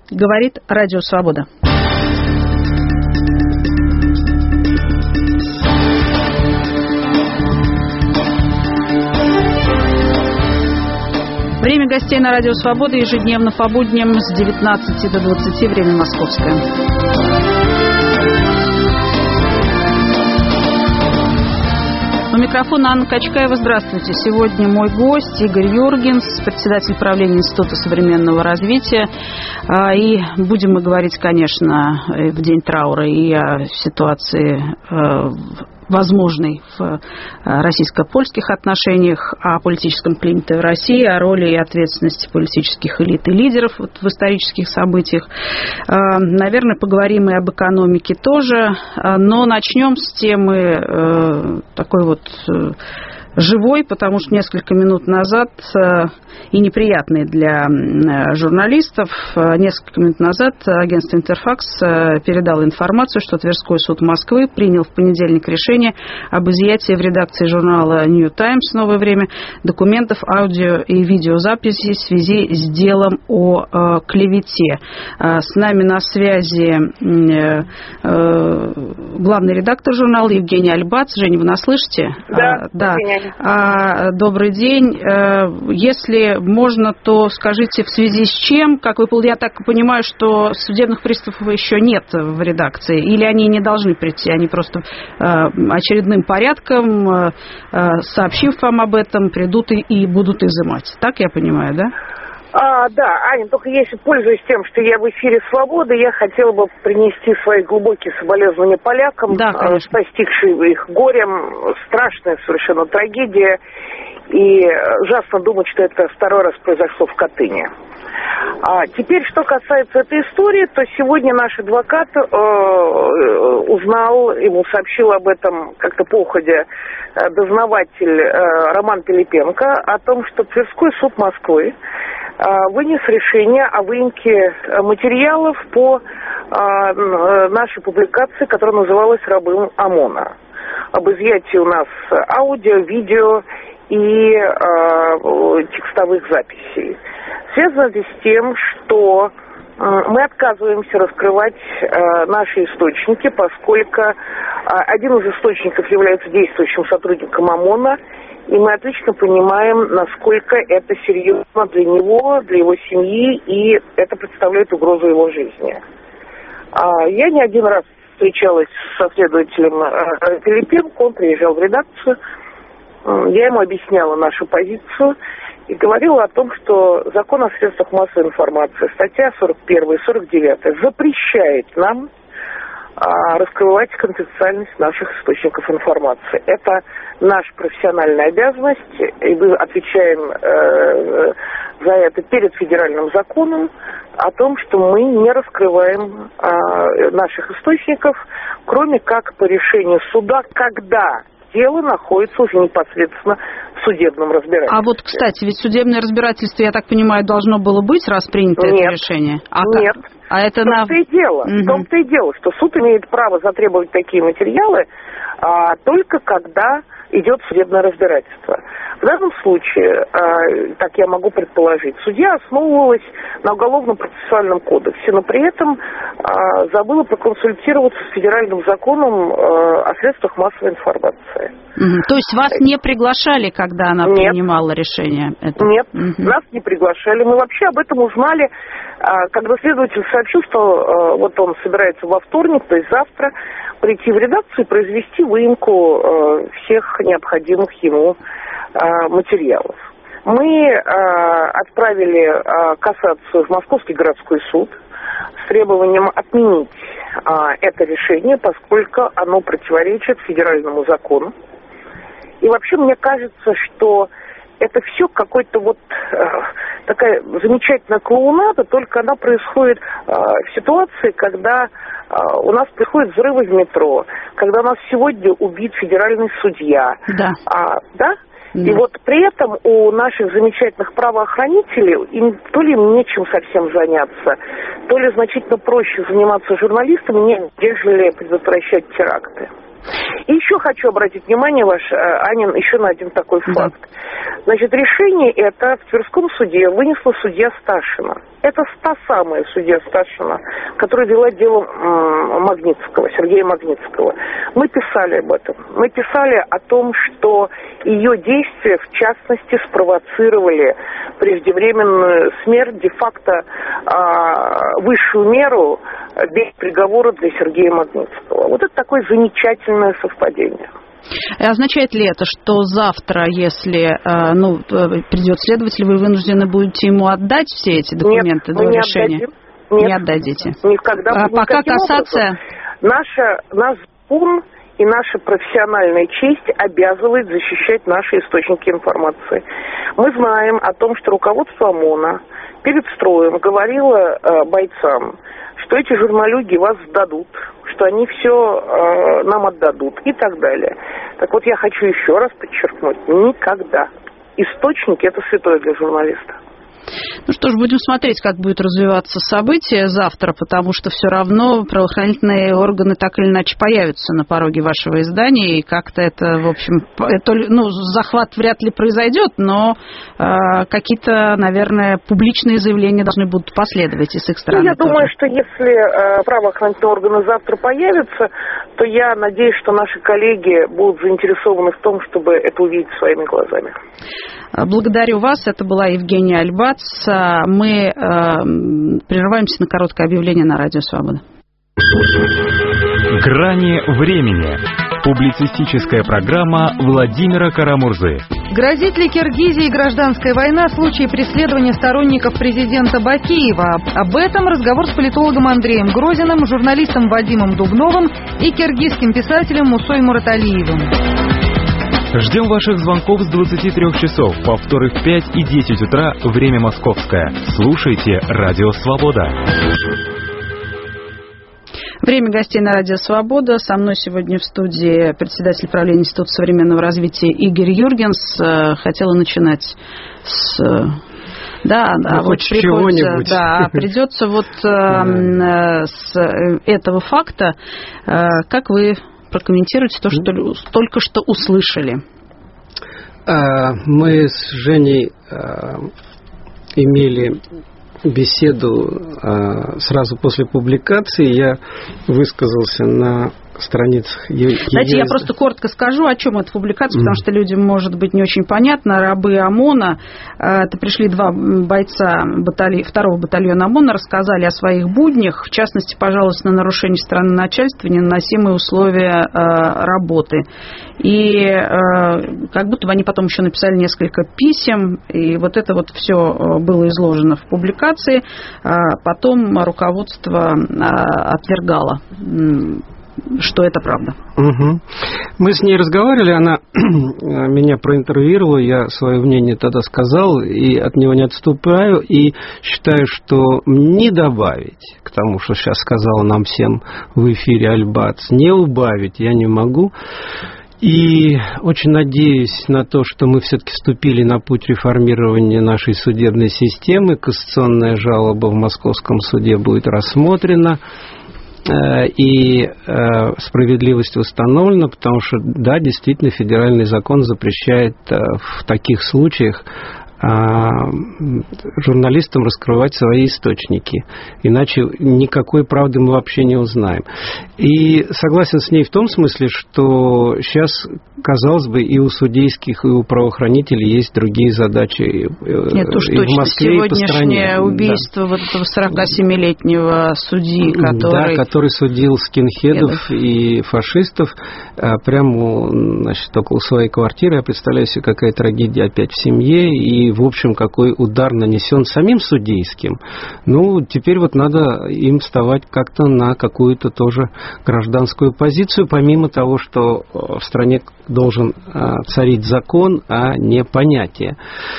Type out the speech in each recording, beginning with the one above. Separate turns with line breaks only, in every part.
Говорит Радио Свобода. Время гостей на Радио Свобода ежедневно по будням с 19 до 20, время московское. У микрофона Анна Качкаева. Здравствуйте. Сегодня мой гость Игорь Юргенс, председатель правления Института современного развития. И будем мы говорить, конечно, в день траура и о ситуации возможной в российско-польских отношениях, о политическом климате в России, о роли и ответственности политических элит и лидеров в исторических событиях. Наверное, поговорим и об экономике тоже, но начнем с темы такой вот живой, потому что несколько минут назад, и неприятный для журналистов, несколько минут назад агентство «Интерфакс» передало информацию, что Тверской суд Москвы принял в понедельник решение об изъятии в редакции журнала «Нью Таймс» «Новое время» документов, аудио и видеозаписей в связи с делом о клевете. С нами на связи главный редактор журнала Евгений Альбац. Женя, вы нас слышите?
Да.
Добрый день. Если можно, то скажите, в связи с чем, я так понимаю, что судебных приставов еще нет в редакции, или они не должны прийти, они просто очередным порядком, сообщив вам об этом, придут и будут изымать. Так я понимаю, да?
Да, Аня, только если пользуясь тем, что я в эфире «Свободы», я хотела бы принести свои глубокие соболезнования полякам, постигшим их горем. Страшная совершенно трагедия. И ужасно думать, что это второй раз произошло в Катыни. Теперь, что касается этой истории, то сегодня наш адвокат узнал, ему сообщил об этом как-то походя дознаватель Роман Пилипенко, о том, что Тверской суд Москвы вынес решение о выемке материалов по нашей публикации, которая называлась «Рабы ОМОНа». Об изъятии у нас аудио, видео и текстовых записей. Связано это с тем, что мы отказываемся раскрывать наши источники, поскольку один из источников является действующим сотрудником ОМОНа, и мы отлично понимаем, насколько это серьезно для него, для его семьи, и это представляет угрозу его жизни. Я не один раз встречалась со следователем Пилипенко, он приезжал в редакцию, я ему объясняла нашу позицию и говорила о том, что закон о средствах массовой информации, статья 41 и 49, запрещает нам раскрывать конфиденциальность наших источников информации. Это наша профессиональная обязанность, и мы отвечаем за это перед федеральным законом о том, что мы не раскрываем наших источников, кроме как по решению суда, когда дело находится уже непосредственно в судебном разбирательстве.
А вот, кстати, ведь судебное разбирательство, я так понимаю, должно было быть, раз принято это решение?
Нет.
А это
в том-то и дело, в том-то и дело, что суд имеет право затребовать такие материалы только когда идет судебное разбирательство. В данном случае, так я могу предположить, судья основывалась на Уголовно-процессуальном кодексе, но при этом забыла проконсультироваться с федеральным законом о средствах массовой информации.
То есть вас не приглашали, когда она принимала решение?
Нет, нас не приглашали. Мы вообще об этом узнали, когда следователь сообщил, что вот он собирается во вторник, то есть завтра, прийти в редакцию и произвести выемку всех необходимых ему материалов. Мы отправили кассацию в Московский городской суд с требованием отменить это решение, поскольку оно противоречит федеральному закону. И вообще мне кажется, что это все какой-то вот такая замечательная клоунада, только она происходит в ситуации, когда у нас происходят взрывы в метро, когда у нас сегодня убит федеральный судья.
Да.
И вот при этом у наших замечательных правоохранителей, то ли им нечем совсем заняться, то ли значительно проще заниматься журналистами, нежели предотвращать теракты. И еще хочу обратить внимание, Анин, еще на один такой факт. Значит, решение это в Тверском суде вынесла судья Сташина. Это та самая судья Сташина, которая вела дело Магнитского, Сергея Магнитского. Мы писали об этом. Мы писали о том, что ее действия, в частности, спровоцировали преждевременную смерть, де-факто высшую меру без приговора для Сергея Магнитского. Вот это такое замечательное совпадение.
Означает ли это, что завтра, если придет следователь, вы вынуждены будете ему отдать все эти документы до решения?
Нет,
не отдадите.
Никогда.
Пока кассация...
Наш закон и наша профессиональная честь обязывает защищать наши источники информации. Мы знаем о том, что руководство ОМОНа перед строем говорило бойцам, что эти журналюги вас сдадут, что они все нам отдадут и так далее. Так вот, я хочу еще раз подчеркнуть, никогда. Источники – это святое для журналиста.
Ну что ж, будем смотреть, как будет развиваться событие завтра, потому что все равно правоохранительные органы так или иначе появятся на пороге вашего издания, и как-то это, в общем, захват вряд ли произойдет, но какие-то, наверное, публичные заявления должны будут последовать и с их стороны.
Я думаю, что если правоохранительные органы завтра появятся, то я надеюсь, что наши коллеги будут заинтересованы в том, чтобы это увидеть своими глазами.
Благодарю вас. Это была Евгения Альбац. Мы прерываемся на короткое объявление на Радио Свобода.
Грани времени. Публицистическая программа Владимира Карамурзы.
Грозит ли Киргизии гражданская война в случае преследования сторонников президента Бакиева? Об этом разговор с политологом Андреем Грозиным, журналистом Вадимом Дубновым и киргизским писателем Мусой Мураталиевым.
Ждем ваших звонков с 23 часов, повторы в 5 и 10 утра, время московское. Слушайте Радио Свобода.
Время гостей на Радио Свобода. Со мной сегодня в студии председатель правления Института современного развития Игорь Юргенс. Хотела начинать с... придется с этого факта. Как вы прокомментируете то, что только что услышали?
Мы с Женей имели беседу сразу после публикации. Я высказался на страницах.
Знаете, я просто коротко скажу, о чем эта публикация, потому что людям может быть не очень понятно. Рабы ОМОНа, это пришли два бойца второго батальона ОМОНа, рассказали о своих буднях, в частности, пожаловались на нарушение стороны начальства, ненависимые условия работы. И как будто бы они потом еще написали несколько писем, и вот это вот все было изложено в публикации. Потом руководство отвергало, что это правда.
Угу. Мы с ней разговаривали, она меня проинтервьюировала, я свое мнение тогда сказал, и от него не отступаю, и считаю, что не добавить к тому, что сейчас сказала нам всем в эфире Альбац, не убавить я не могу. И очень надеюсь на то, что мы все-таки вступили на путь реформирования нашей судебной системы. Кассационная жалоба в Московском суде будет рассмотрена, и справедливость восстановлена, потому что, да, действительно, федеральный закон запрещает в таких случаях журналистам раскрывать свои источники. Иначе никакой правды мы вообще не узнаем. И согласен с ней в том смысле, что сейчас, казалось бы, и у судейских, и у правоохранителей есть другие задачи.
Нет, уж точно.
В Москве,
сегодняшнее убийство вот этого 47-летнего судьи,
который судил скинхедов и фашистов прямо, значит, около своей квартиры. Я представляю себе, какая трагедия опять в семье, и, в общем, какой удар нанесен самим судейским. Ну, теперь вот надо им вставать как-то на какую-то тоже гражданскую позицию, помимо того, что в стране должен царить закон, а не понятие.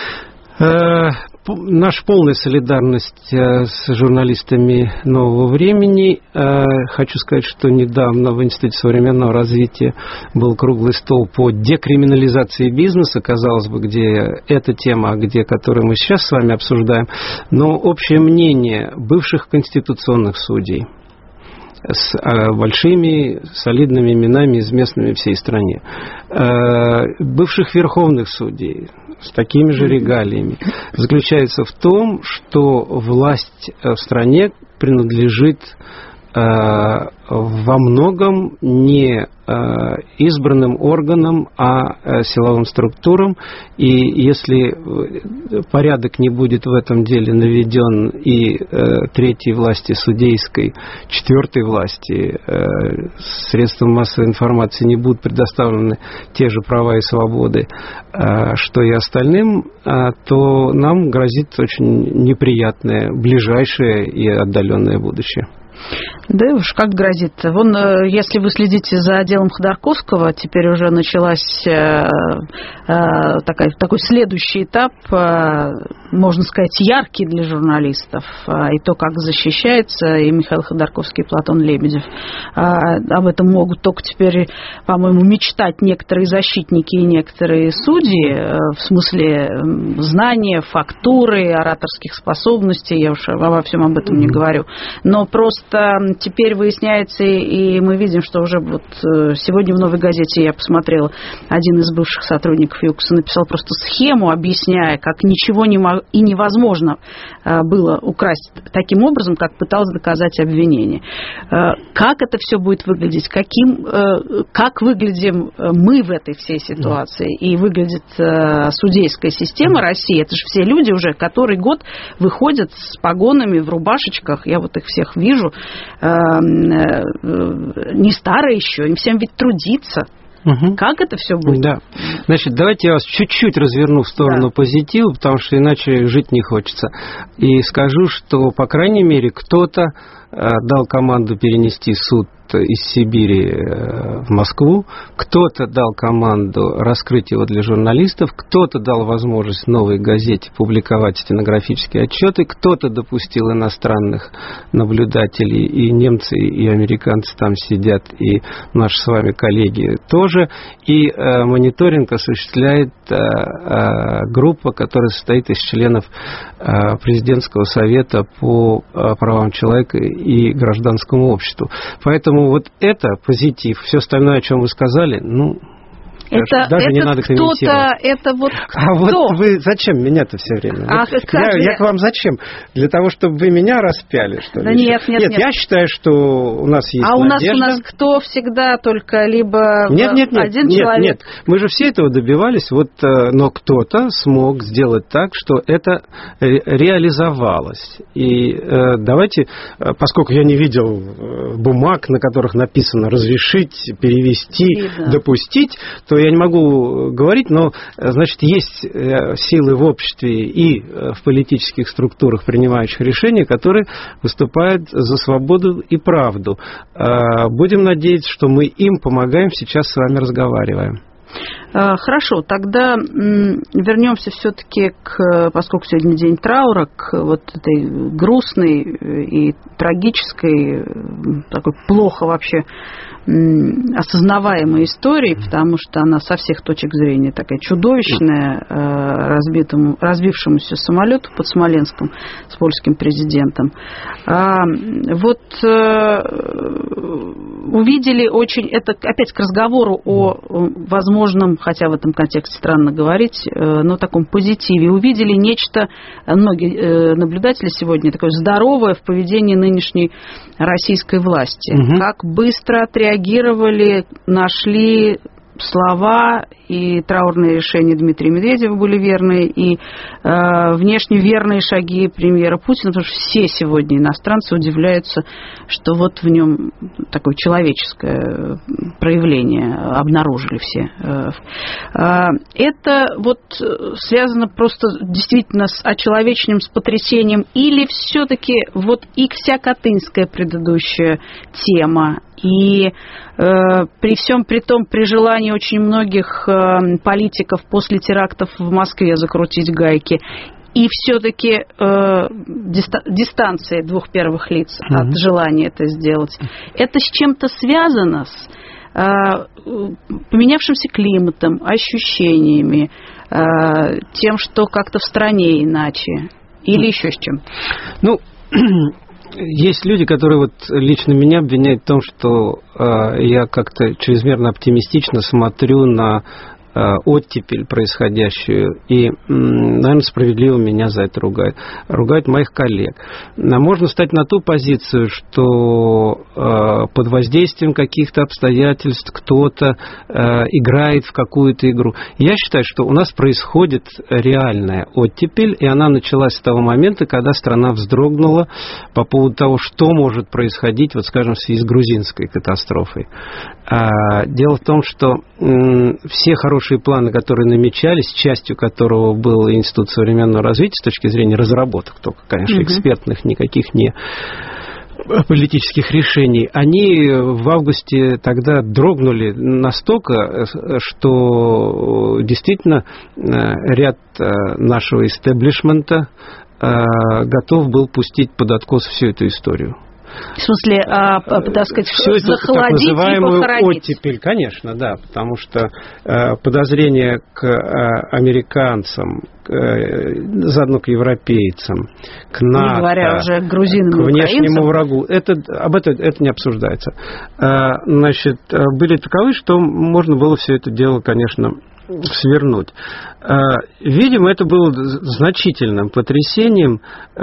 Наша полная солидарность с журналистами нового времени. Хочу сказать, что недавно в Институте современного развития был круглый стол по декриминализации бизнеса, казалось бы, где эта тема, которую мы сейчас с вами обсуждаем, но общее мнение бывших конституционных судей, с большими солидными именами, известными всей стране. Бывших верховных судей с такими же регалиями, заключается в том, что власть в стране принадлежит во многом не избранным органам, а силовым структурам. И если порядок не будет в этом деле наведен и третьей власти судейской, четвертой власти, средствам массовой информации не будут предоставлены те же права и свободы, что и остальным, то нам грозит очень неприятное ближайшее и отдаленное будущее.
Да уж, как грозит-то. Вон, если вы следите за делом Ходорковского, теперь уже началась такой следующий этап, можно сказать, яркий для журналистов. И то, как защищается и Михаил Ходорковский, и Платон Лебедев. Об этом могут только теперь, по-моему, мечтать некоторые защитники и некоторые судьи, в смысле знания, фактуры, ораторских способностей. Я уж обо всем об этом не говорю. Но просто теперь выясняется, и мы видим, что уже вот сегодня в «Новой газете» я посмотрела, один из бывших сотрудников ЮКОСа написал просто схему, объясняя, как ничего и невозможно было украсть таким образом, как пыталось доказать обвинение. Как это все будет выглядеть? Как выглядим мы в этой всей ситуации? И выглядит судейская система России. Это же все люди уже который год выходят с погонами в рубашечках. Я вот их всех вижу. Не старые еще, им всем ведь трудиться. Угу. Как это все будет?
Да. Значит, давайте я вас чуть-чуть разверну в сторону позитива, потому что иначе жить не хочется. И скажу, что, по крайней мере, кто-то дал команду перенести суд из Сибири в Москву, кто-то дал команду раскрыть его для журналистов, кто-то дал возможность новой газете публиковать стенографические отчеты, кто-то допустил иностранных наблюдателей, и немцы, и американцы там сидят, и наши с вами коллеги тоже, и мониторинг осуществляет группа, которая состоит из членов президентского совета по правам человека и гражданскому обществу. Поэтому вот это позитив. Все остальное, о чем вы сказали, даже не надо комментировать.
Это вот кто?
А вот вы зачем меня-то все время? Я к вам зачем? Для того, чтобы вы меня распяли, что ли?
Да нет.
Я считаю, что у нас есть надежда.
У нас кто всегда только либо один человек?
Нет. Мы же все этого добивались, но кто-то смог сделать так, что это реализовалось. И давайте, поскольку я не видел бумаг, на которых написано «разрешить», «перевести», «допустить», то я не могу говорить, но, значит, есть силы в обществе и в политических структурах, принимающих решения, которые выступают за свободу и правду. Будем надеяться, что мы им помогаем, сейчас с вами разговариваем.
Хорошо, тогда вернемся все-таки поскольку сегодня день траура, к вот этой грустной и трагической, такой плохо вообще осознаваемой истории, потому что она со всех точек зрения такая чудовищная, разбившемуся самолету под Смоленском с польским президентом. Увидели очень, это опять к разговору о возможном, хотя в этом контексте странно говорить, но таком позитиве. Увидели нечто, многие наблюдатели сегодня, такое здоровое в поведении нынешней российской власти. Угу. Как быстро отреагировали, нашли слова, и траурные решения Дмитрия Медведева были верные, и внешне верные шаги премьера Путина, потому что все сегодня иностранцы удивляются, что вот в нем такое человеческое проявление обнаружили все. Это вот связано просто действительно с очеловечением, с потрясением, или все-таки вот и вся катынская предыдущая тема, и при всем при том, при желании очень многих политиков после терактов в Москве закрутить гайки, и все-таки дистанция двух первых лиц от желания это сделать, это с чем-то связано, с поменявшимся климатом, ощущениями, тем, что как-то в стране иначе, или еще с чем?
Есть люди, которые вот лично меня обвиняют в том, что я как-то чрезмерно оптимистично смотрю на оттепель происходящую, и, наверное, справедливо меня за это ругают. Ругают моих коллег. Можно встать на ту позицию, что под воздействием каких-то обстоятельств кто-то играет в какую-то игру. Я считаю, что у нас происходит реальная оттепель, и она началась с того момента, когда страна вздрогнула по поводу того, что может происходить, вот, скажем, в связи с грузинской катастрофой. Дело в том, что все хорошие планы, которые намечались, частью которого был Институт современного развития с точки зрения разработок, только, конечно, экспертных, никаких не политических решений, они в августе тогда дрогнули настолько, что действительно ряд нашего истеблишмента готов был пустить под откос всю эту историю.
В смысле, так сказать,
все это
захолодить
так называемую
и похоронить.
оттепель, конечно, да, потому что подозрения к американцам, заодно к европейцам, к НАТО,
не говоря уже к грузинам,
к внешнему врагу, об этом это не обсуждается. Значит, были таковы, что можно было все это дело, конечно, свернуть. Видимо, это было значительным потрясением.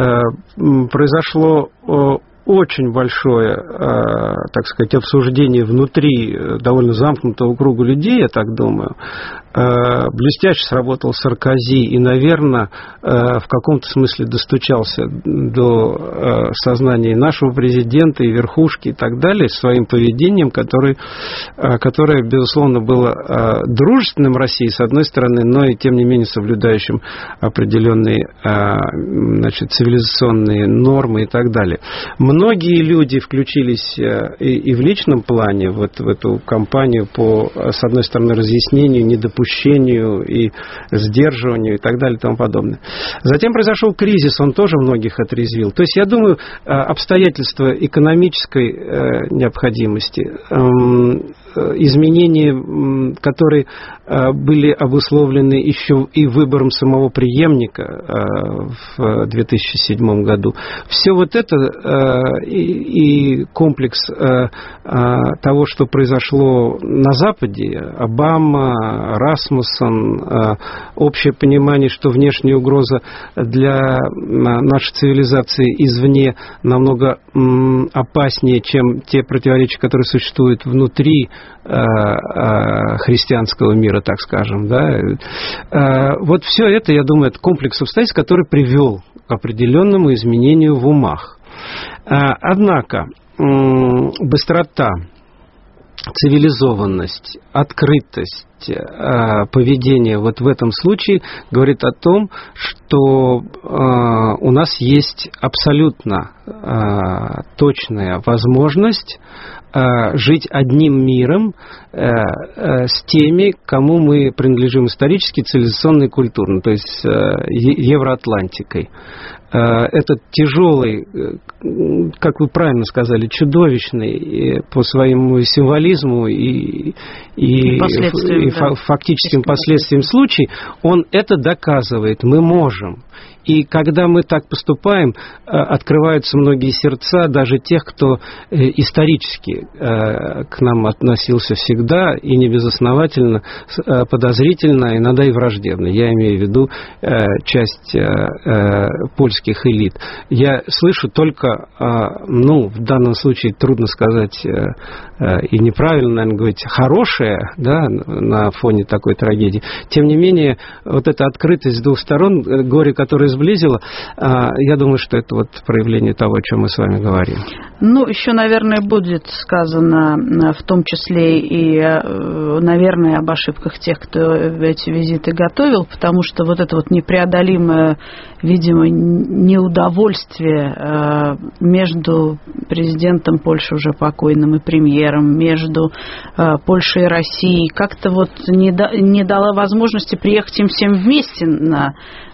Произошло очень большое, так сказать, обсуждение внутри довольно замкнутого круга людей, я так думаю. Блестяще сработал Саркози и, наверное, в каком-то смысле достучался до сознания нашего президента и верхушки и так далее своим поведением, которое, безусловно, было дружественным России, с одной стороны, но и, тем не менее, соблюдающим определенные, значит, цивилизационные нормы и так далее. Многие люди включились и в личном плане в эту кампанию по, с одной стороны, разъяснению, недопущению и сдерживанию и так далее и тому подобное. Затем произошел кризис, он тоже многих отрезвил. То есть, я думаю, обстоятельства экономической необходимости, изменения, которые были обусловлены еще и выбором самого преемника в 2007 году. Все вот это и комплекс того, что произошло на Западе, Обама, Расмуссен, общее понимание, что внешняя угроза для нашей цивилизации извне намного опаснее, чем те противоречия, которые существуют внутри христианского мира, так скажем. Да? Вот все это, я думаю, это комплекс обстоятельств, который привел к определенному изменению в умах. Однако быстрота, цивилизованность, открытость поведения вот в этом случае говорит о том, что у нас есть абсолютно точная возможность жить одним миром с теми, кому мы принадлежим исторически, цивилизационно и культурно, то есть Евроатлантикой. Этот тяжелый, как вы правильно сказали, чудовищный по своему символизму и фактическим последствиям случай, он это доказывает. Мы можем. И когда мы так поступаем, открываются многие сердца, даже тех, кто исторически к нам относился всегда и небезосновательно, подозрительно, иногда и враждебно. Я имею в виду часть польских элит. Я слышу только, в данном случае трудно сказать и неправильно, наверное, говорить, хорошее, да, на фоне такой трагедии. Тем не менее, вот эта открытость с двух сторон, горе, которое сблизило, я думаю, что это вот проявление того, о чем мы с вами говорим.
Ну, еще, наверное, будет сказано в том числе и, наверное, об ошибках тех, кто эти визиты готовил, потому что вот это вот непреодолимое, видимо, неудовольствие между президентом Польши уже покойным и премьером, между Польшей и Россией, как-то вот не дала возможности приехать им всем вместе на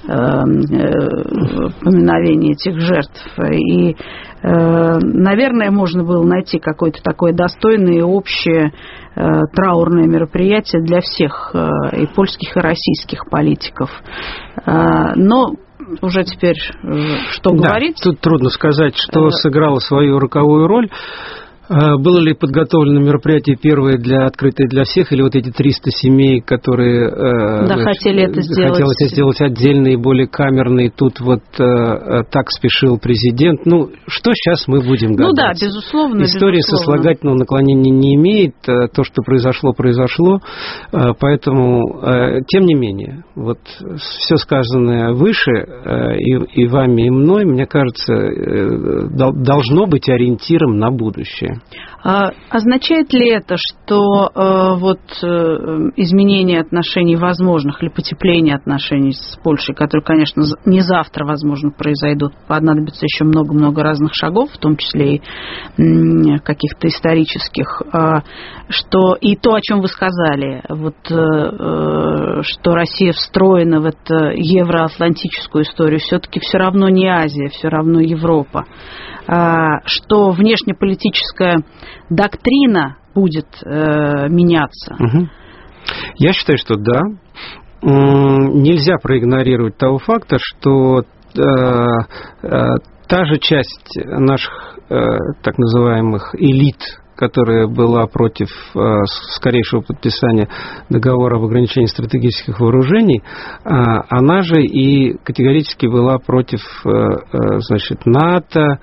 поминовение этих жертв. И, наверное, можно было найти какое-то такое достойное и общее траурное мероприятие для всех, и польских, и российских политиков. Но уже теперь что говорить?
Тут трудно сказать, что сыграло свою роковую роль. Было ли подготовлено мероприятие первое открытое для всех, или вот эти 300 семей, которые
хотели это
сделать отдельно и более камерный, тут вот так спешил президент. Что сейчас мы будем гадать?
Да, безусловно.
История сослагательного наклонения не имеет, то, что произошло, поэтому, тем не менее, вот все сказанное выше и вами, и мной, мне кажется, должно быть ориентиром на будущее.
Означает ли это, что изменение отношений возможных или потепление отношений с Польшей, которые, конечно, не завтра, возможно, произойдут, понадобится еще много-много разных шагов, в том числе и каких-то исторических, что и то, о чем вы сказали, что Россия встроена в эту евроатлантическую историю, все-таки все равно не Азия, все равно Европа, что внешнеполитическая доктрина будет меняться?
Я считаю, что да. Нельзя проигнорировать того факта, что та же часть наших так называемых элит, которая была против скорейшего подписания договора об ограничении стратегических вооружений, она же и категорически была против НАТО,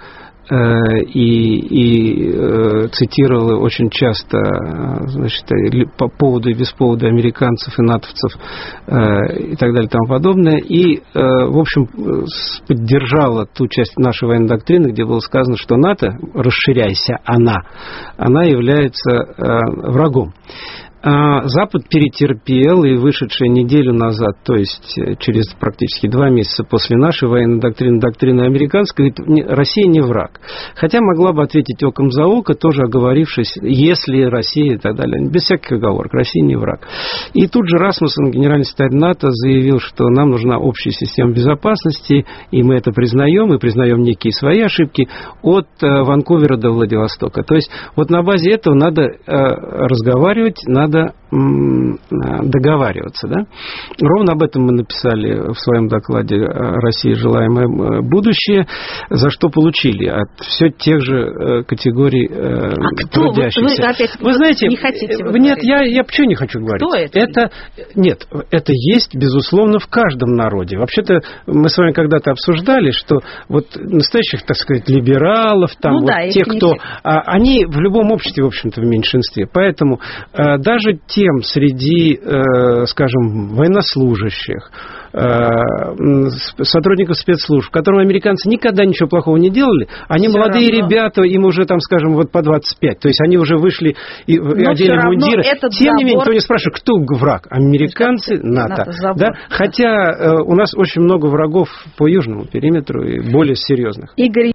и цитировала очень часто, по поводу и без повода американцев и натовцев и так далее и тому подобное, и, в общем, поддержала ту часть нашей военной доктрины, где было сказано, что НАТО, расширяйся она является врагом. Запад перетерпел, и вышедшая неделю назад, то есть через практически 2 месяца после нашей военной доктрины американской, говорит, Россия не враг. Хотя могла бы ответить оком за око, тоже оговорившись, если Россия и так далее. Без всяких оговорок, Россия не враг. И тут же Расмуссен, генеральный секретарь НАТО, заявил, что нам нужна общая система безопасности, и мы это признаем, и признаем некие свои ошибки от Ванкувера до Владивостока. То есть вот на базе этого надо разговаривать, надо договариваться. Да? Ровно об этом мы написали в своем докладе «России желаемое будущее», за что получили от все тех же категорий трудящихся. Вы знаете,
не хотите
нет, я почему не хочу говорить?
Кто это?
Это есть, безусловно, в каждом народе. Вообще-то мы с вами когда-то обсуждали, что вот настоящих, так сказать, либералов, тех, кто... Они в любом обществе, в общем-то, в меньшинстве. Поэтому даже тем среди, скажем, военнослужащих, сотрудников спецслужб, которым американцы никогда ничего плохого не делали, они все молодые равно. Ребята, им уже, там, скажем, вот по 25, то есть они уже вышли и одели мундиры. Тем не менее, никто не спрашивает, кто враг? Американцы, НАТО. Да? Хотя у нас очень много врагов по южному периметру и более серьезных.
Игорь.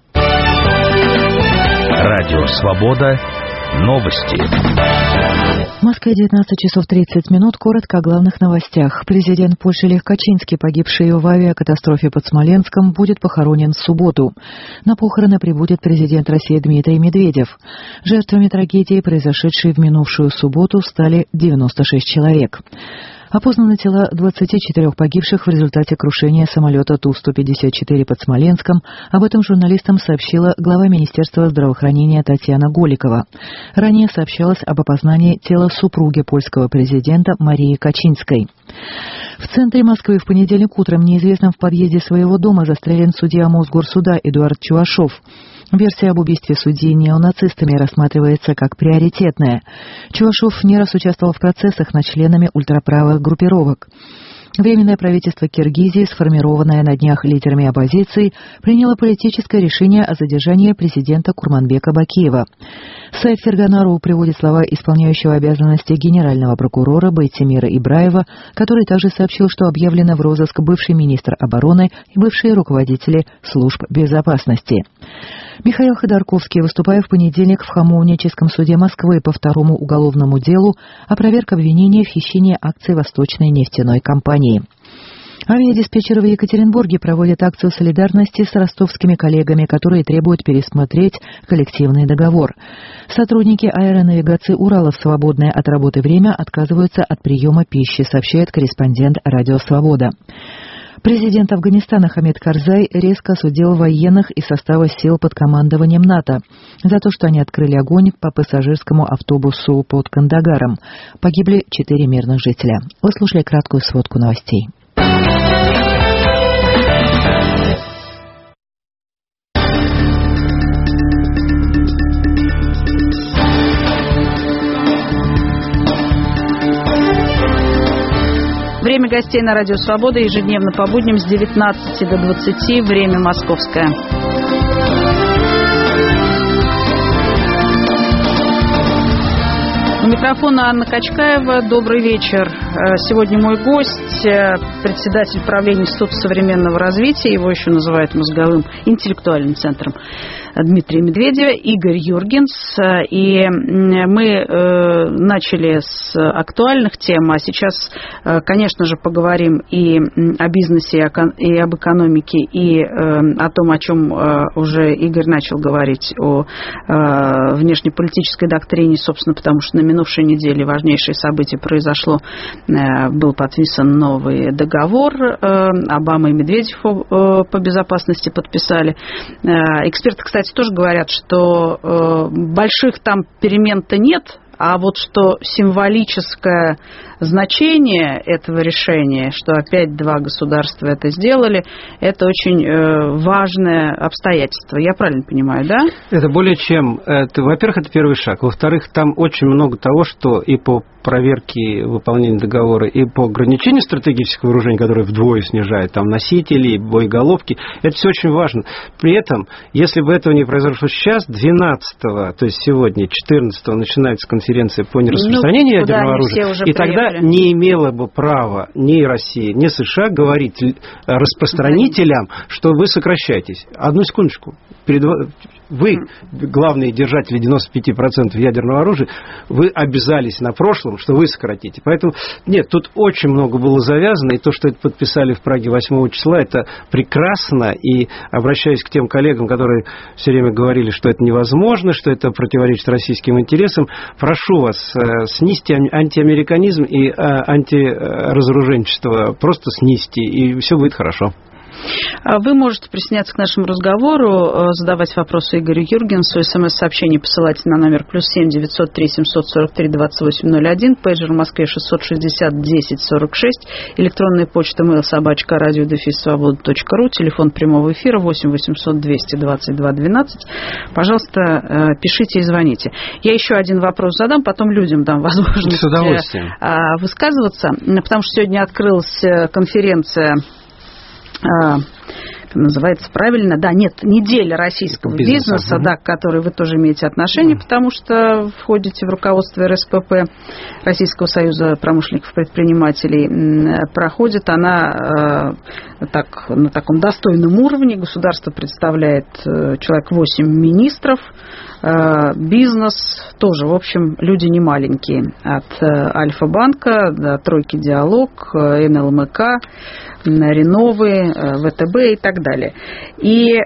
Радио «Свобода». Новости.
В Москве 19 часов 30 минут. Коротко о главных новостях. Президент Польши Лех Качинский, погибший в авиакатастрофе под Смоленском, будет похоронен в субботу. На похороны прибудет президент России Дмитрий Медведев. Жертвами трагедии, произошедшей в минувшую субботу, стали 96 человек. Опознаны тела 24 погибших в результате крушения самолета Ту-154 под Смоленском. Об этом журналистам сообщила глава Министерства здравоохранения Татьяна Голикова. Ранее сообщалось об опознании тела супруги польского президента Марии Качинской. В центре Москвы в понедельник утром неизвестным в подъезде своего дома застрелен судья Мосгорсуда Эдуард Чувашов. Версия об убийстве судьи неонацистами рассматривается как приоритетная. Чувашов не раз участвовал в процессах над членами ультраправых группировок. Временное правительство Киргизии, сформированное на днях лидерами оппозиции, приняло политическое решение о задержании президента Курманбека Бакиева. Сайт Ферганару приводит слова исполняющего обязанности генерального прокурора Байтимира Ибраева, который также сообщил, что объявлено в розыск бывший министр обороны и бывшие руководители служб безопасности. Михаил Ходорковский, выступая в понедельник в Хамовническом суде Москвы по второму уголовному делу, опроверг обвинения в хищении акций Восточной нефтяной компании. Авиадиспетчеры в Екатеринбурге проводят акцию солидарности с ростовскими коллегами, которые требуют пересмотреть коллективный договор. Сотрудники аэронавигации Урала в свободное от работы время отказываются от приема пищи, сообщает корреспондент «Радио Свобода». Президент Афганистана Хамид Карзай резко осудил военных из состава сил под командованием НАТО за то, что они открыли огонь по пассажирскому автобусу под Кандагаром. Погибли 4 мирных жителя. Вы слушали краткую сводку новостей.
Время гостей на Радио Свобода ежедневно по будням с 19 до 20, время московское. У микрофона Анна Качкаева. Добрый вечер. Сегодня мой гость, председатель правления Института современного развития, его еще называют мозговым интеллектуальным центром, Дмитрия Медведева, Игорь Юргенс. И мы начали с актуальных тем, а сейчас, конечно же, поговорим и о бизнесе, и об экономике, и о том, о чем уже Игорь начал говорить, о внешнеполитической доктрине, собственно, потому что на минувшей неделе важнейшее событие произошло. Был подписан новый договор. Обама и Медведев по безопасности подписали. Эксперты, кстати, тоже говорят, что больших там перемен-то нет, а вот что символическое значение этого решения, что опять два государства это сделали, это очень важное обстоятельство. Я правильно понимаю, да?
Это более чем. Во-первых, это первый шаг. Во-вторых, там очень много того, что и по проверке выполнения договора, и по ограничению стратегического вооружения, которое вдвое снижает, там носители, боеголовки, это все очень важно. При этом, если бы этого не произошло сейчас, 12-го, то есть сегодня, 14-го, начинается конференция по нераспространению ядерного оружия, и тогда не имела бы права ни Россия, ни США говорить распространителям, что вы сокращаетесь. Одну секундочку. Вы, главные держатели 95% ядерного оружия, вы обязались на прошлом, что вы сократите. Поэтому, нет, тут очень много было завязано, и то, что это подписали в Праге 8 числа, это прекрасно, и обращаясь к тем коллегам, которые все время говорили, что это невозможно, что это противоречит российским интересам, прошу вас, снизьте антиамериканизм и антиразоруженчество, просто снизьте, и все будет хорошо.
Вы можете присоединяться к нашему разговору, задавать вопросы Игорю Юргенсу, смс-сообщение посылать на номер +7 903 743 2801, пейджер в Москве 660 10 46, электронная почта mail@radio-svoboda.ru, телефон прямого эфира 8 800 222 12. Пожалуйста, пишите и звоните. Я еще один вопрос задам, потом людям дам возможность высказываться, потому что сегодня открылась конференция, называется правильно, неделя российского бизнеса, к которой вы тоже имеете отношение, потому что входите в руководство РСПП, Российского союза промышленников и предпринимателей. Проходит она на таком достойном уровне. Государство представляет человек 8 министров. Бизнес тоже, в общем, люди не маленькие. От Альфа-банка до Тройки Диалог, НЛМК, Реновы, ВТБ и так далее. И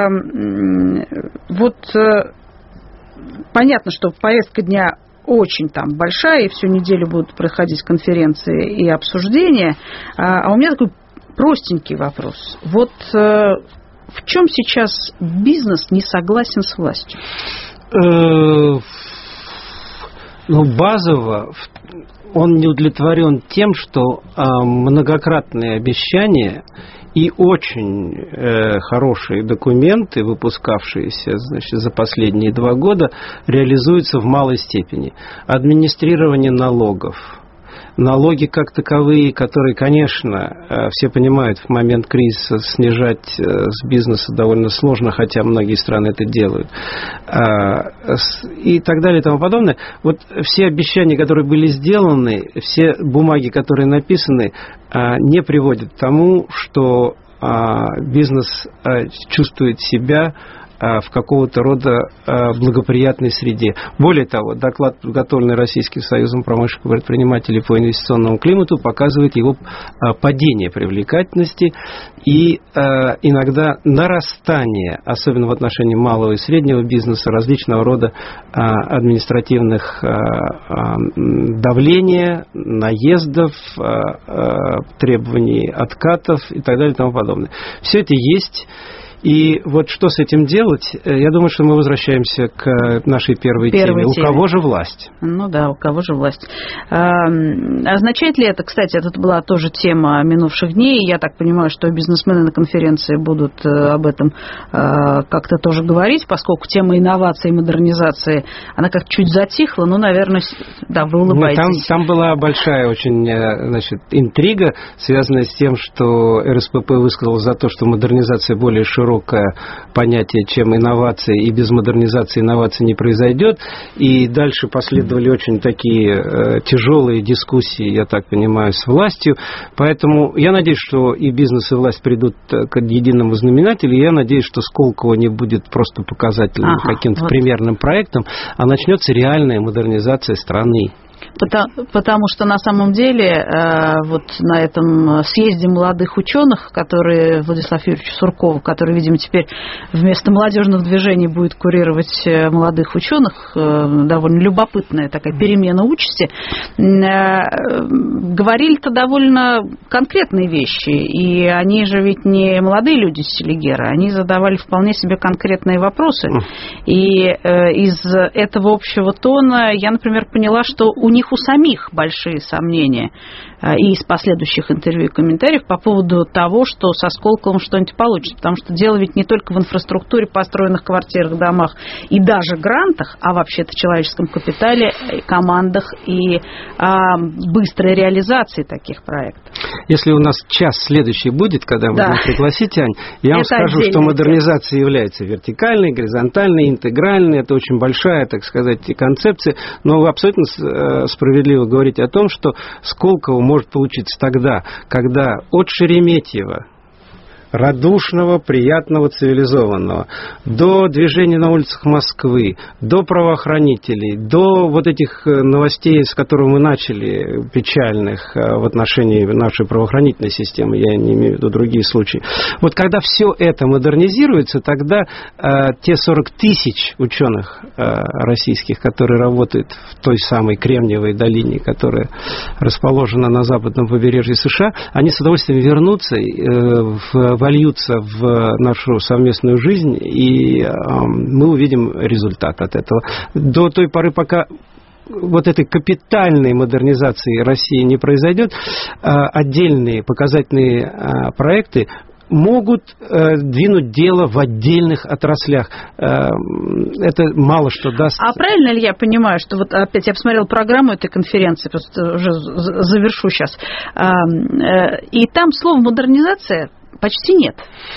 понятно, что повестка дня очень там большая, и всю неделю будут проходить конференции и обсуждения. А у меня такой простенький вопрос. В чем сейчас бизнес не согласен с властью?
Базово он не удовлетворен тем, что многократные обещания и очень хорошие документы, выпускавшиеся за последние 2 года, реализуются в малой степени. Администрирование налогов. Налоги как таковые, которые, конечно, все понимают, в момент кризиса снижать с бизнеса довольно сложно, хотя многие страны это делают, и так далее и тому подобное. Все обещания, которые были сделаны, все бумаги, которые написаны, не приводят к тому, что бизнес чувствует себя в какого-то рода благоприятной среде. Более того, доклад, подготовленный Российским союзом промышленных предпринимателей по инвестиционному климату, показывает его падение привлекательности и иногда нарастание, особенно в отношении малого и среднего бизнеса, различного рода административных давления, наездов, требований откатов и так далее и тому подобное. Все это есть. И вот что с этим делать? Я думаю, что мы возвращаемся к нашей первой теме. У кого же власть?
Ну да, у кого же власть. Означает ли это, кстати, это была тоже тема минувших дней, я так понимаю, что бизнесмены на конференции будут об этом как-то тоже говорить, поскольку тема инноваций и модернизации, она как-то чуть затихла, ну, наверное, да, вы улыбаетесь.
Там была большая очень, значит, интрига, связанная с тем, что РСПП высказал за то, что модернизация более широкое понятие, чем инновации, и без модернизации инноваций не произойдет. И дальше последовали очень такие тяжелые дискуссии, я так понимаю, с властью. Поэтому я надеюсь, что и бизнес, и власть придут к единому знаменателю. И я надеюсь, что Сколково не будет просто показательным каким-то примерным проектом, а начнется реальная модернизация страны.
Потому что на самом деле вот на этом съезде молодых ученых, который Владислав Юрьевич Сурков, который, видимо, теперь вместо молодежных движений будет курировать молодых ученых, довольно любопытная такая перемена участи, говорили-то довольно конкретные вещи. И они же ведь не молодые люди с Селигера, они задавали вполне себе конкретные вопросы. И из этого общего тона я, например, поняла, что у них у самих большие сомнения и из последующих интервью и комментариев по поводу того, что со Сколковым что-нибудь получится. Потому что дело ведь не только в инфраструктуре, построенных квартирах, домах и даже грантах, а вообще-то человеческом капитале, командах и быстрой реализации таких проектов.
Если у нас час следующий будет, когда мы будем пригласить, Ань, я вам скажу, что модернизация является вертикальной, горизонтальной, интегральной. Это очень большая, так сказать, концепция. Но вы абсолютно справедливо говорите о том, что Сколково может получиться тогда, когда от Шереметьево, радушного, приятного, цивилизованного, до движения на улицах Москвы, до правоохранителей, до вот этих новостей, с которых мы начали, печальных в отношении нашей правоохранительной системы, я не имею в виду другие случаи. Вот когда все это модернизируется, тогда те 40 тысяч ученых российских, которые работают в той самой Кремниевой долине, которая расположена на западном побережье США, они с удовольствием вернутся вольются в нашу совместную жизнь, и мы увидим результат от этого. До той поры, пока вот этой капитальной модернизации России не произойдет, отдельные показательные проекты могут двинуть дело в отдельных отраслях. Это мало что даст.
А правильно ли я понимаю, что вот опять я посмотрела программу этой конференции, просто уже завершу сейчас, и там слово «модернизация» почти нет.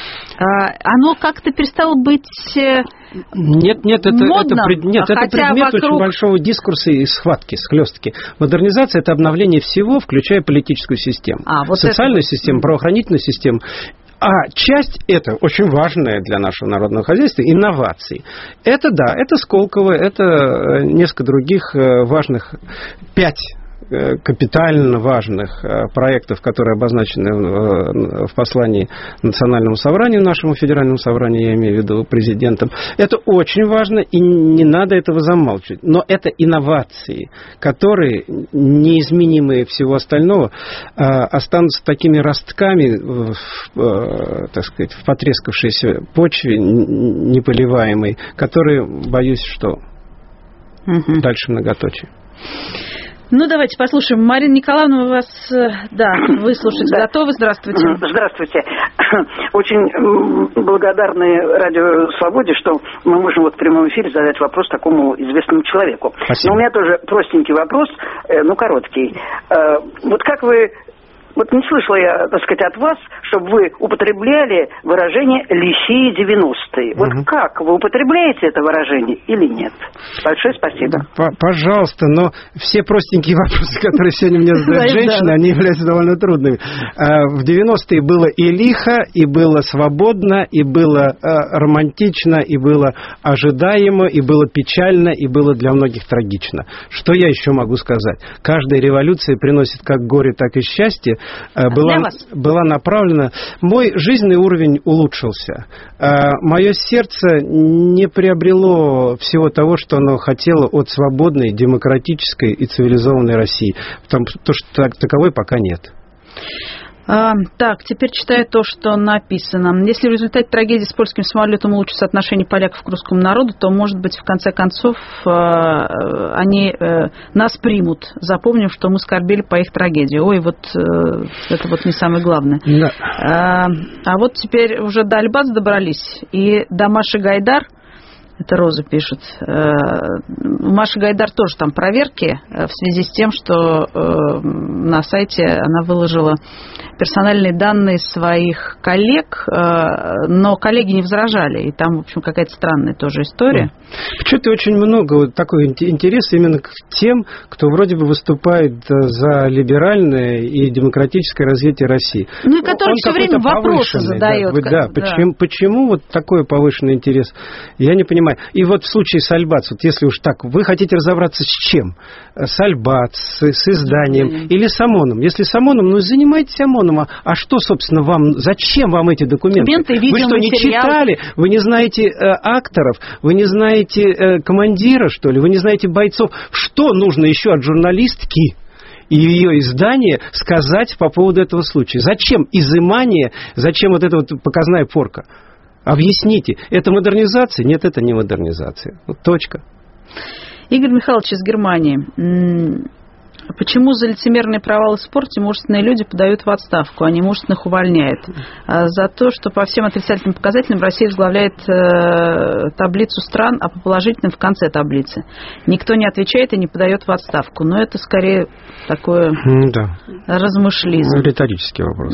Оно как-то перестало быть
модным,
это
предмет очень большого дискурса и схватки, схлестки. Модернизация – это обновление всего, включая политическую систему, социальную систему, правоохранительную систему. А часть, это очень важная для нашего народного хозяйства, инноваций. Это да, это Сколково, это несколько других важных, 5 капитально важных проектов, которые обозначены в послании Национальному собранию, нашему федеральному собранию, я имею в виду президентом. Это очень важно, и не надо этого замалчивать. Но это инновации, которые, неизменимые всего остального, останутся такими ростками, так сказать, в потрескавшейся почве, неполиваемой, которые, боюсь, что дальше многоточие.
Ну, давайте послушаем. Марина Николаевна, вы вас, выслушать готовы? Здравствуйте.
Здравствуйте. Очень благодарны Радио Свободе, что мы можем вот в прямом эфире задать вопрос такому известному человеку.
Спасибо.
Но у меня тоже простенький вопрос, короткий. Вот как вы Вот не слышала я, так сказать, от вас, чтобы вы употребляли выражение «лихие 90-е». Вот как? Вы употребляете это выражение или нет? Большое спасибо.
Пожалуйста, но все простенькие вопросы, которые сегодня мне задают женщины, они являются довольно трудными. В 90-е было и лихо, и было свободно, и было романтично, и было ожидаемо, и было печально, и было для многих трагично. Что я еще могу сказать? Каждая революция приносит как горе, так и счастье. Была направлена... Мой жизненный уровень улучшился. Мое сердце не приобрело всего того, что оно хотело от свободной, демократической и цивилизованной России. Потому что таковой пока нет.
Так, теперь читаю то, что написано. Если в результате трагедии с польским самолетом улучшится отношение поляков к русскому народу, то, может быть, в конце концов, они нас примут, запомнив, что мы скорбели по их трагедии. Ой, вот это вот не самое главное. Да. А вот теперь уже до Альбац добрались, и до Маши Гайдар, это Роза пишет, у Маши Гайдар тоже там проверки в связи с тем, что на сайте она выложила персональные данные своих коллег, но коллеги не возражали, и там, в общем, какая-то странная тоже история.
Почему-то очень много вот такого интереса именно к тем, кто вроде бы выступает за либеральное и демократическое развитие России.
Ну и который все время вопросы задает.
Почему вот такой повышенный интерес? Я не понимаю. И вот в случае с Альбац, вот если уж так, вы хотите разобраться с чем? С Альбац, с изданием или с ОМОНом? Если с ОМОНом, ну занимайтесь ОМОНом. А что, собственно, вам, зачем вам эти документы? Вы что, не читали? Вы не знаете акторов? Вы не знаете командира, что ли? Вы не знаете бойцов? Что нужно еще от журналистки и ее издания сказать по поводу этого случая? Зачем изымание? Зачем вот эта вот показная порка? Объясните, это модернизация? Нет, это не модернизация. Вот точка.
Игорь Михайлович из Германии. Почему за лицемерные провалы в спорте мужественные люди подают в отставку, а немужественных увольняют? За то, что по всем отрицательным показателям Россия возглавляет таблицу стран, а по положительным в конце таблицы. Никто не отвечает и не подает в отставку. Но это скорее такое размышлизм.
Риторический вопрос.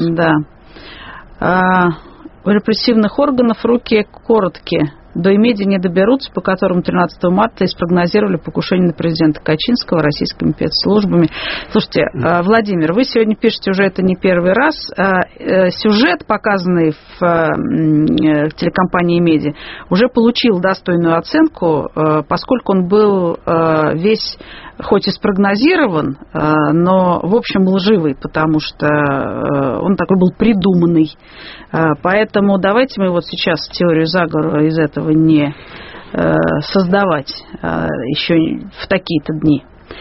Да. У репрессивных органов руки короткие. До Имеди не доберутся, по которым 13 марта и спрогнозировали покушение на президента Качинского российскими спецслужбами. Слушайте, Владимир, вы сегодня пишете уже это не первый раз. Сюжет, показанный в телекомпании Имеди, уже получил достойную оценку, поскольку он был весь, хоть и спрогнозирован, но, в общем, лживый, потому что он такой был придуманный. Поэтому давайте мы вот сейчас теорию заговора из этого не создавать еще в такие-то дни.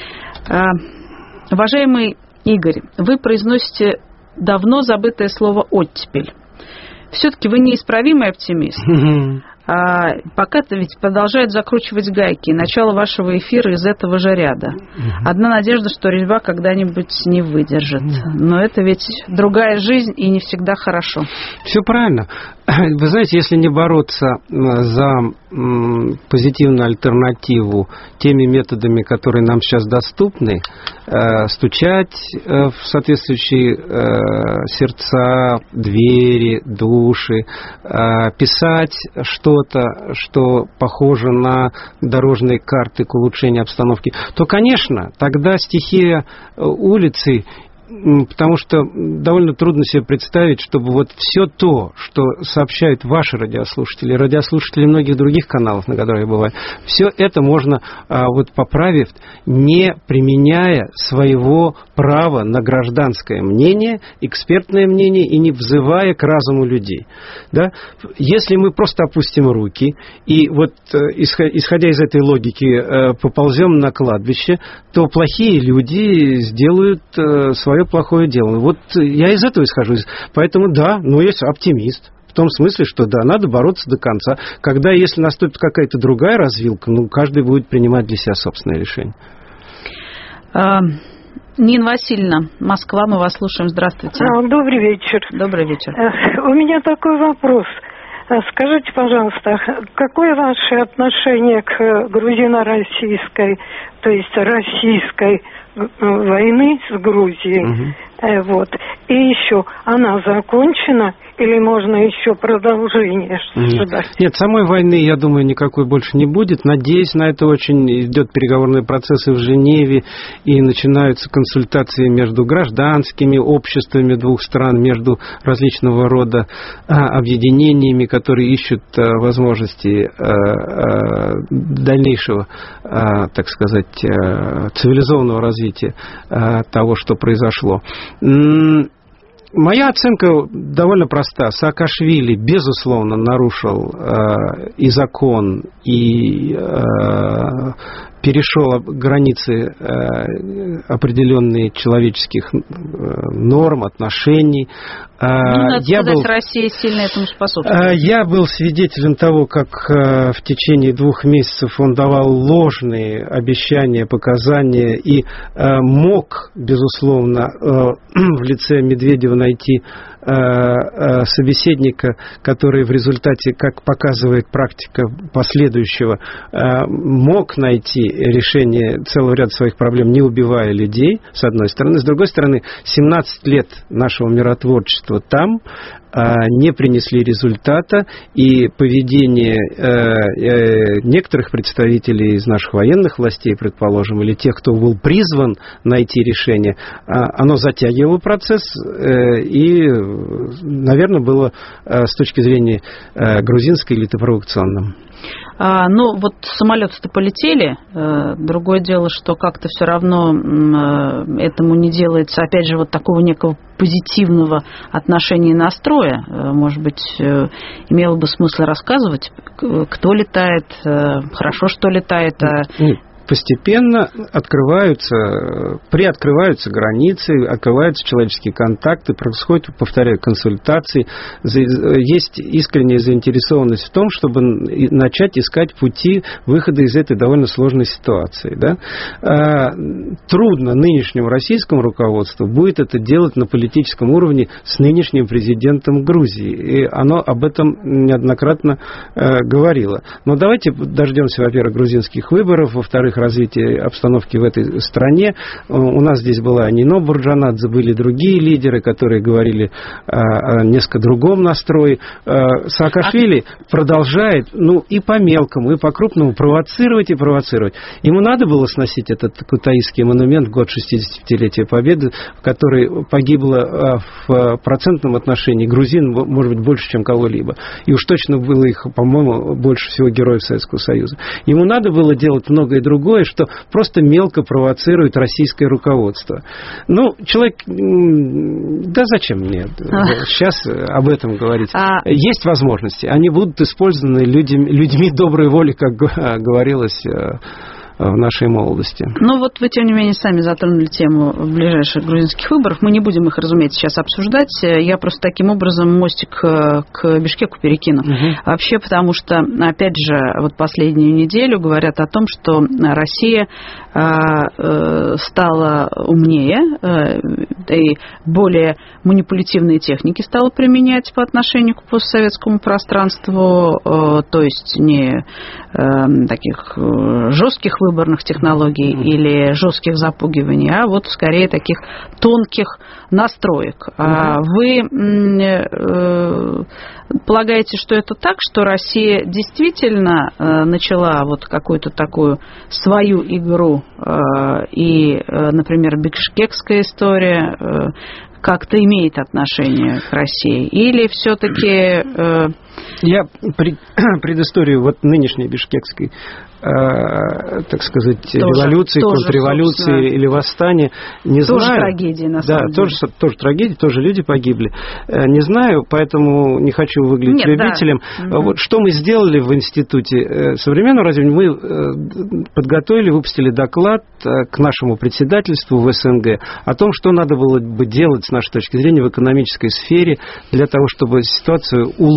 Уважаемый Игорь, вы произносите давно забытое слово «оттепель». Все-таки вы неисправимый оптимист. Пока-то ведь продолжают закручивать гайки. Начало вашего эфира из этого же ряда. Одна надежда, что резьба когда-нибудь не выдержит. Но это ведь другая жизнь и не всегда хорошо.
Все правильно. Вы знаете, если не бороться за позитивную альтернативу теми методами, которые нам сейчас доступны, стучать в соответствующие сердца, двери, души, писать что-то, что похоже на дорожные карты к улучшению обстановки, то, конечно, тогда стихия улицы, потому что довольно трудно себе представить, чтобы вот все то, что сообщают ваши радиослушатели многих других каналов, на которых я бываю, все это можно, вот поправив, не применяя своего права на гражданское мнение, экспертное мнение и не взывая к разуму людей. Да? Если мы просто опустим руки и вот, исходя из этой логики, поползем на кладбище, то плохие люди сделают свое плохое дело. Вот я из этого исхожу. Поэтому да, но есть оптимист. В том смысле, что да, надо бороться до конца. Когда, если наступит какая-то другая развилка, каждый будет принимать для себя собственное решение.
Нина Васильевна, Москва, мы вас слушаем. Здравствуйте.
Добрый вечер.
Добрый вечер.
У меня такой вопрос. Скажите, пожалуйста, какое ваше отношение к грузино-российской, то есть российской войны с Грузией? Вот. И еще, она закончена или можно еще продолжение ждать?
Нет, самой войны, я думаю, никакой больше не будет. Надеюсь на это очень. Идет переговорные процессы в Женеве, и начинаются консультации между гражданскими обществами двух стран, между различного рода объединениями, которые ищут возможности дальнейшего, так сказать, цивилизованного развития того, что произошло. Моя оценка довольно проста. Саакашвили, безусловно, нарушил и закон, и перешел границы определенные человеческих норм, отношений.
Надо сказать, Россия сильно этому способствует.
Я был свидетелем того, как в течение 2 месяцев он давал ложные обещания, показания и мог, безусловно, в лице Медведева найти собеседника, который в результате, как показывает практика последующего, мог найти решение целого ряда своих проблем, не убивая людей, с одной стороны. С другой стороны, 17 лет нашего миротворчества там не принесли результата, и поведение некоторых представителей из наших военных властей, предположим, или тех, кто был призван найти решение, оно затягивало процесс и, наверное, было с точки зрения грузинской элиты провокационным.
Ну, вот самолеты-то полетели. Другое дело, что как-то все равно этому не делается, опять же, вот такого некого позитивного отношения и настроя. Может быть, имело бы смысл рассказывать, кто летает, хорошо, что летает.
Постепенно приоткрываются границы, открываются человеческие контакты, происходят, повторяю, консультации. Есть искренняя заинтересованность в том, чтобы начать искать пути выхода из этой довольно сложной ситуации. Да? Трудно нынешнему российскому руководству будет это делать на политическом уровне с нынешним президентом Грузии. И оно об этом неоднократно говорило. Но давайте дождемся, во-первых, грузинских выборов, во-вторых, развитие обстановки в этой стране. У нас здесь была Нино Бурджанадзе, были другие лидеры, которые говорили о несколько другом настрое. Саакашвили продолжает, и по мелкому, и по крупному провоцировать и провоцировать. Ему надо было сносить этот Кутаисский монумент в год 65-летия Победы, в который погибло в процентном отношении грузин, может быть, больше, чем кого-либо. И уж точно было их, по-моему, больше всего героев Советского Союза. Ему надо было делать многое другое, что просто мелко провоцирует российское руководство. Человек... Да зачем мне сейчас об этом говорить? Есть возможности. Они будут использованы людьми доброй воли, как говорилось в нашей молодости.
Вот вы, тем не менее, сами затронули тему ближайших грузинских выборов. Мы не будем их, разумеется, сейчас обсуждать. Я просто таким образом мостик к Бишкеку перекину. Вообще, потому что, опять же, вот последнюю неделю говорят о том, что Россия стала умнее и более манипулятивные техники стала применять по отношению к постсоветскому пространству, то есть не таких жестких выборных технологий или жестких запугиваний, а вот скорее таких тонких настроек. Вы полагаете, что это так, что Россия действительно начала вот какую-то такую свою игру, и, например, бишкекская история как-то имеет отношение к России? Или все-таки...
Я предысторию вот нынешней бишкекской, так сказать, революции, контрреволюции или восстания не знаю.
Тоже трагедия, на самом деле.
Тоже трагедия, тоже люди погибли. Не знаю, поэтому не хочу выглядеть любителем. Да. Вот что мы сделали в Институте современного развития? Мы подготовили, выпустили доклад к нашему председательству в СНГ о том, что надо было бы делать, с нашей точки зрения, в экономической сфере для того, чтобы ситуацию улучшить.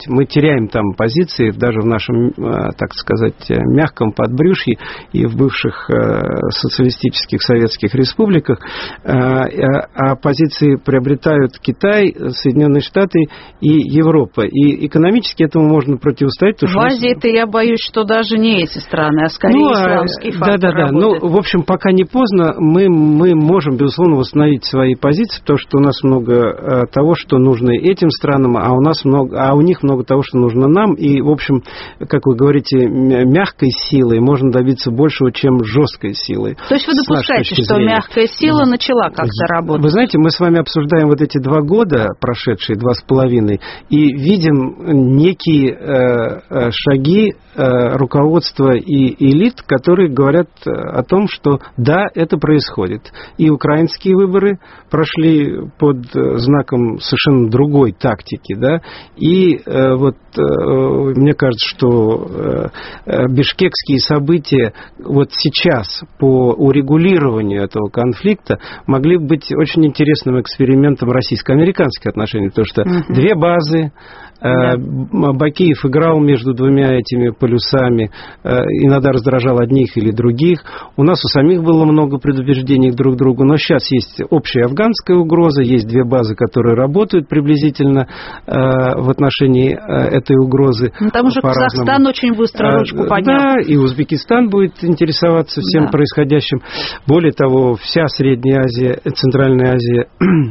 мы теряем там позиции даже в нашем, так сказать, мягком подбрюшье и в бывших социалистических советских республиках, а позиции приобретают Китай, Соединенные Штаты и Европа. И экономически этому можно противостоять.
В Азии-то я боюсь, что даже не эти страны, а скорее исламский фактор работает.
В общем, пока не поздно, мы можем, безусловно, восстановить свои позиции, потому что у нас много того, что нужно этим странам, а у них много того, что нужно нам. И, в общем, как вы говорите, мягкой силой можно добиться большего, чем жесткой силой.
То есть вы допускаете, что мягкая сила начала как-то работать?
Вы знаете, мы с вами обсуждаем вот эти 2 года, прошедшие 2,5, и видим некие шаги руководства и элит, которые говорят о том, что да, это происходит. И украинские выборы прошли под знаком совершенно другой тактики, да, и мне кажется, что бишкекские события вот сейчас по урегулированию этого конфликта могли быть очень интересным экспериментом российско-американских отношений, потому что 2 базы, Бакиев играл между 2 этими полюсами, иногда раздражал одних или других. У нас у самих было много предубеждений друг к другу, но сейчас есть общая афганская угроза, есть 2 базы, которые работают приблизительно в отношении этой угрозы.
Там уже Казахстан очень быстро ручку поднял.
Да, и Узбекистан будет интересоваться всем происходящим. Более того, вся Средняя Азия, Центральная Азия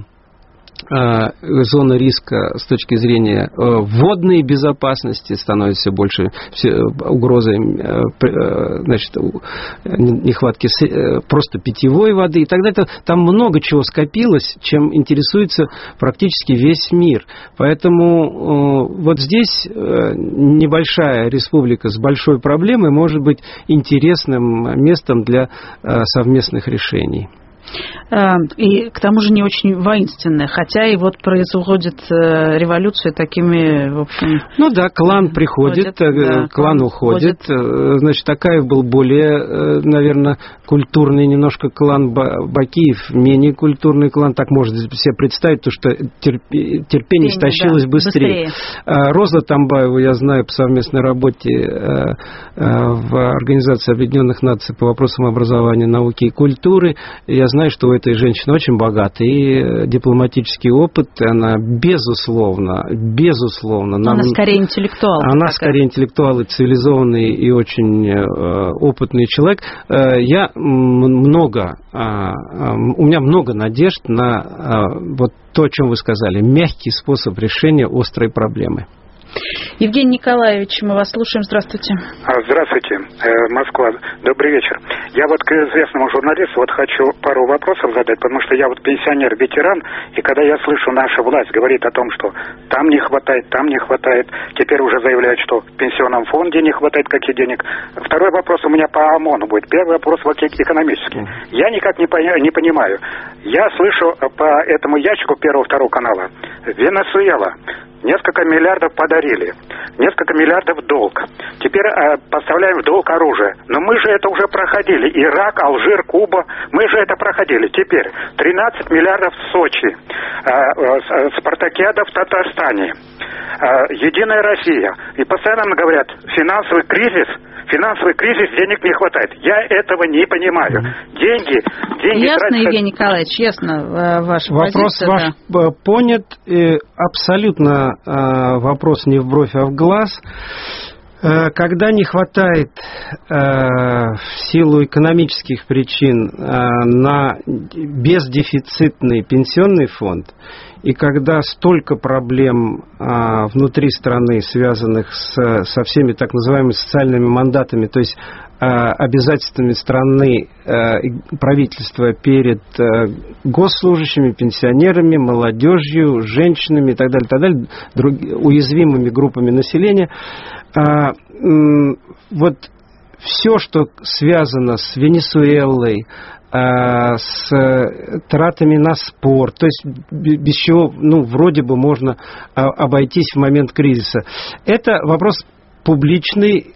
зона риска с точки зрения водной безопасности становится больше угрозой, значит, нехватки просто питьевой воды и так далее. Там много чего скопилось, чем интересуется практически весь мир. Поэтому вот здесь небольшая республика с большой проблемой может быть интересным местом для совместных решений.
И к тому же не очень воинственная, хотя и вот производит революцию такими, в общем...
Ну да, клан приходит, клан уходит. Значит, Такаев был более, наверное, культурный немножко клан, Бакиев менее культурный клан, так можно себе представить, потому что терпение стащилось быстрее. Роза Тамбаева, я знаю, по совместной работе в Организации Объединенных Наций по вопросам образования, науки и культуры, я знаю, что у этой женщины очень богатый дипломатический опыт, и она безусловно...
Она скорее интеллектуал.
Она скорее интеллектуал и цивилизованный, и очень опытный человек. У меня много надежд на вот то, о чем вы сказали, мягкий способ решения острой проблемы.
Евгений Николаевич, мы вас слушаем. Здравствуйте.
Здравствуйте, Москва. Добрый вечер. Я вот к известному журналисту хочу пару вопросов задать, потому что я вот пенсионер, ветеран, и когда я слышу, наша власть говорит о том, что там не хватает, теперь уже заявляют, что в пенсионном фонде не хватает каких денег. Второй вопрос у меня по ОМОНу будет. Первый вопрос экономический. Я никак не понимаю. Я слышу по этому ящику 1-2 канала. Венесуэла. Несколько миллиардов подарили. Несколько миллиардов долг. Теперь поставляем в долг оружие. Но мы же это уже проходили. Ирак, Алжир, Куба. Мы же это проходили. Теперь 13 миллиардов в Сочи. Спартакиада в Татарстане. Единая Россия. И постоянно говорят, финансовый кризис, денег не хватает. Я этого не понимаю. Деньги
ясно,
тратятся...
Евгений Николаевич, ясно ваша позиция.
Вопрос ваш понят. Абсолютно вопрос не в бровь, а в глаз. Когда не хватает в силу экономических причин на бездефицитный пенсионный фонд, и когда столько проблем внутри страны, связанных со всеми так называемыми социальными мандатами, то есть обязательствами страны, правительства перед госслужащими, пенсионерами, молодежью, женщинами и так далее, уязвимыми группами населения, вот все, что связано с Венесуэлой, с тратами на спорт, то есть без чего, вроде бы можно обойтись в момент кризиса. Это вопрос публичный,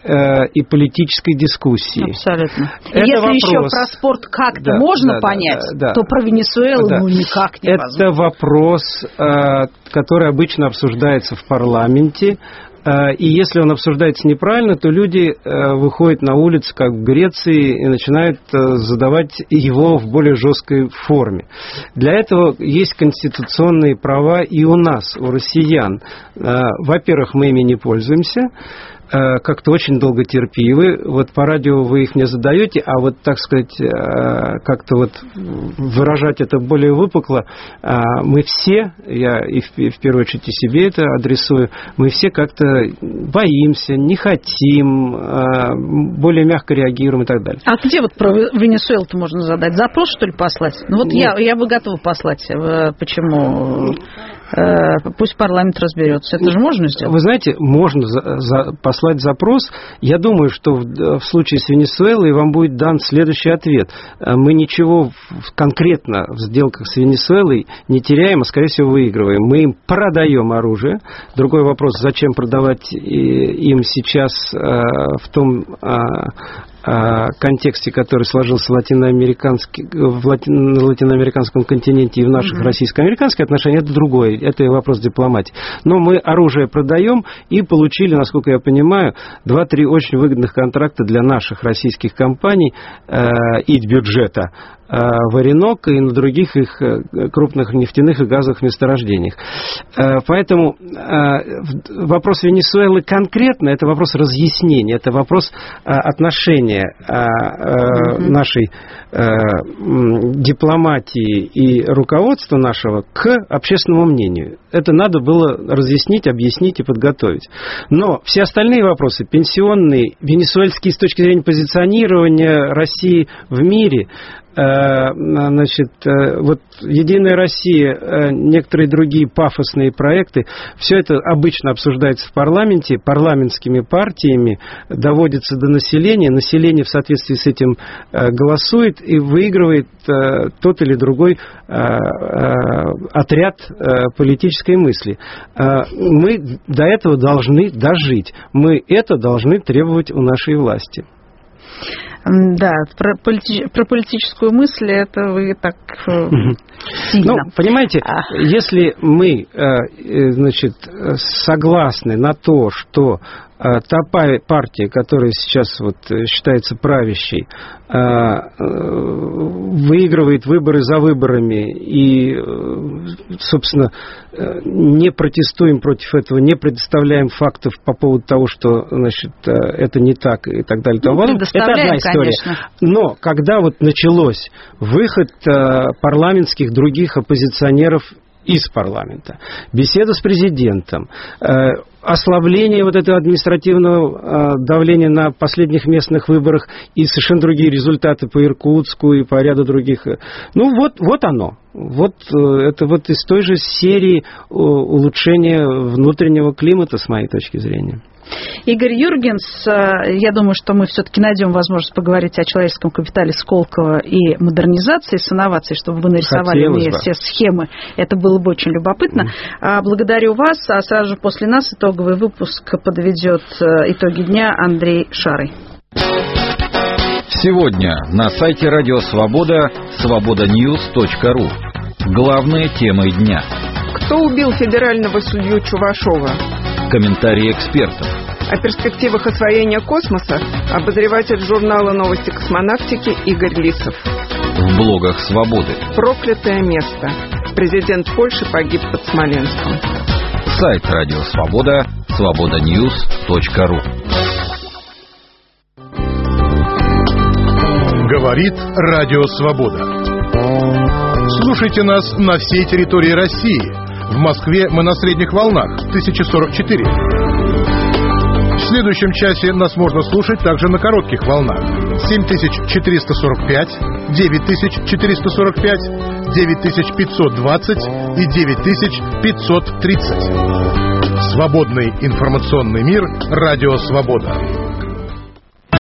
и политической дискуссии.
Абсолютно.
Это
если
вопрос...
еще про спорт как-то можно понять, то про Венесуэлу никак невозможно.
Это вопрос, который обычно обсуждается в парламенте. И если он обсуждается неправильно, то люди выходят на улицу, как в Греции, и начинают задавать его в более жесткой форме. Для этого есть конституционные права и у нас, у россиян. Во-первых, мы ими не пользуемся. Как-то очень долготерпивы. Вот по радио вы их не задаете, а вот, так сказать, как-то вот выражать это более выпукло, мы все, я и в первую очередь и себе это адресую, мы все как-то боимся, не хотим, более мягко реагируем и так далее.
А где вот про Венесуэлу-то можно задать? Запрос, что ли, послать? Ну вот я бы готова послать. Почему? Пусть парламент разберется. Это же можно сделать?
Вы знаете, можно послать запрос. Я думаю, что в случае с Венесуэлой вам будет дан следующий ответ. Мы ничего конкретно в сделках с Венесуэлой не теряем, а, скорее всего, выигрываем. Мы им продаем оружие. Другой вопрос, зачем продавать им сейчас в том контексте, который сложился на латиноамериканском континенте и в наших российско-американских отношениях, это другой, это вопрос дипломатии. Но мы оружие продаем и получили, насколько я понимаю, 2-3 очень выгодных контракта для наших российских компаний и бюджета в Оренок и на других их крупных нефтяных и газовых месторождениях. Поэтому вопрос Венесуэлы конкретно, это вопрос разъяснения, это вопрос отношения нашей дипломатии и руководства нашего к общественному мнению. Это надо было разъяснить, объяснить и подготовить. Но все остальные вопросы, пенсионные, венесуэльские с точки зрения позиционирования России в мире, значит, вот «Единая Россия», некоторые другие пафосные проекты, все это обычно обсуждается в парламенте, парламентскими партиями, доводится до населения, население в соответствии с этим голосует и выигрывает тот или другой отряд политической мысли. Мы до этого должны дожить, мы это должны требовать у нашей власти.
Да, про политическую мысль это вы так сильно.
Ну, понимаете, если мы, значит, согласны на то, что та партия, которая сейчас вот считается правящей, выигрывает выборы за выборами и, собственно, не протестуем против этого, не предоставляем фактов по поводу того, что, значит, это не так и так далее. Это одна история. Конечно. Но когда вот началось выход парламентских других оппозиционеров из парламента, беседа с президентом, ослабление вот этого административного давления на последних местных выборах и совершенно другие результаты по Иркутску и по ряду других. Ну, вот оно. Вот это вот из той же серии улучшения внутреннего климата, с моей точки зрения.
Игорь Юргенс, я думаю, что мы все-таки найдем возможность поговорить о человеческом капитале Сколково и модернизации с инновацией, чтобы вы нарисовали мне все схемы. Это было бы очень любопытно. Благодарю вас. А сразу же после нас итоговый выпуск подведет итоги дня Андрей Шарый.
Сегодня на сайте Радио Свобода свободаnews.ру. Главные темы дня.
Кто убил федерального судью Чувашова?
Комментарии экспертов.
О перспективах освоения космоса обозреватель журнала «Новости космонавтики» Игорь Лисов.
В блогах «Свободы».
Проклятое место. Президент Польши погиб под Смоленском.
Сайт Радио Свобода свободаnews.ру.
Говорит Радио Свобода. Слушайте нас на всей территории России. В Москве мы на средних волнах 1044. В следующем часе нас можно слушать также на коротких волнах 7445, 9445, 9520 и 9530. Свободный информационный мир. Радио Свобода.